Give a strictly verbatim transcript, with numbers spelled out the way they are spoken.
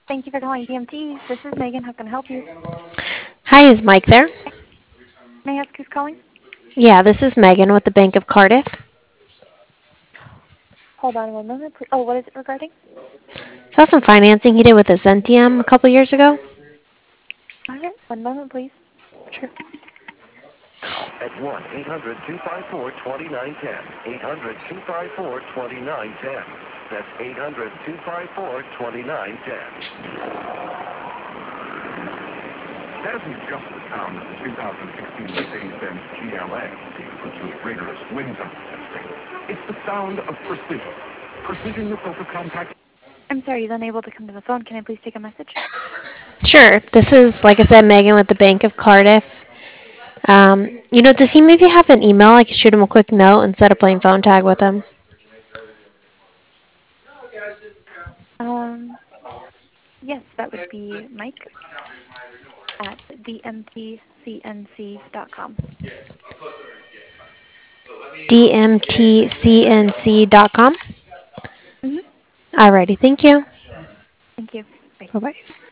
Thank you for calling D M T. This is Megan. How can I help you? Hi, is Mike there? May I ask who's calling? Yeah, this is Megan with the Bank of Cardiff. Hold on one moment, please. Oh, what is it regarding? Saw some financing he did with Azentium a couple years ago. All right, one moment, please. Sure. At one eight hundred two five four two nine one zero. eight hundred two five four two nine one zero. That's eight hundred two five four two nine one zero. That isn't just the sound of the two thousand sixteen Mercedes-Benz G L A being put through rigorous wind tunnel testing. It's the sound of precision. Precision with focus compact. I'm sorry, he's unable to come to the phone. Can I please take a message? Sure. This is, like I said, Megan with the Bank of Cardiff. Um, you know, does he maybe have an email? I could shoot him a quick note instead of playing phone tag with him. Um, yes, that would be Mike at d m t c n c dot com. D M T C N C dot com. Mm-hmm. Alrighty, thank you. Thank you. Bye. Bye bye.